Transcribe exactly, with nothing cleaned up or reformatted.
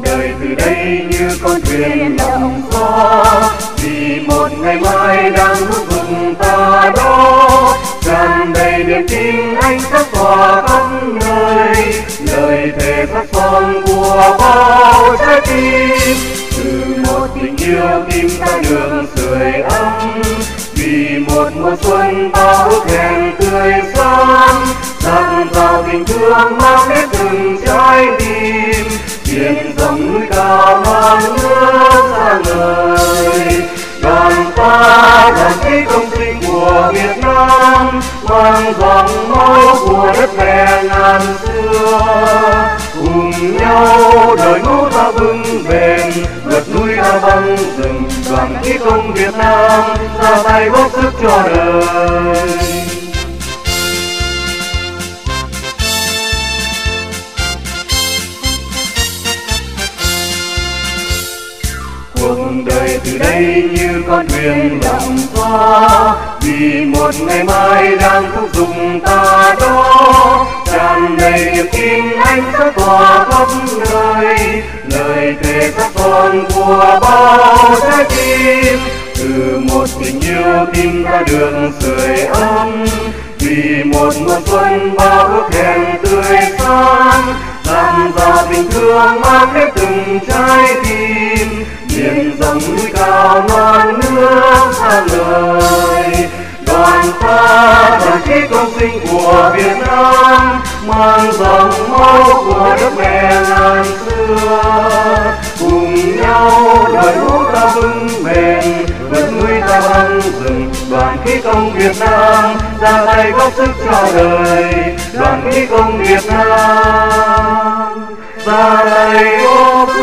đời từ đây như con thuyền lộng gió, vì một ngày mai đang thúc giục ta đó. Tràn đầy niềm tin anh sẽ tỏa khắp nơi, lời thề sắc son của bao trái tim. Từ một tình yêu tim ta đường sưởi ấm, vì một mùa xuân ta ước hẹn tươi sáng. Dạt vào tình thương mang đến từng trái tim, biển rộng núi cao non nước xa ngời. Đoàn ta đoàn kết công sinh của Việt Nam, mang dòng máu của đất mẹ ngàn xưa. Cùng nhau đời ngũ ta vững bền, vượt núi ta băng rừng. Đoàn kết công Việt Nam ra tay góp sức cho đời. Cuộc đời từ đây như con thuyền lặng gió, vì một ngày mai đang thúc giục ta đó. Tràn đầy niềm tin anh sẽ tỏa khắp nơi, lời thề sắc son của bao trái tim. Từ một tình yêu tim ta đường sưởi ấm, vì một mùa xuân bao ước hẹn tươi sáng. Dạt dào tình thương mang đến từng trái tim, biển rộng núi cao non nước xa ngời. Đoàn ta đoàn kết công sinh của Việt Nam, mang dòng máu của đất mẹ ngàn xưa. Cùng nhau đời ngũ ta vững bền, vượt núi ta băng rừng. Đoàn kết công Việt Nam ra tay góp sức cho đời. Đoàn kết công Việt Nam ra tay góp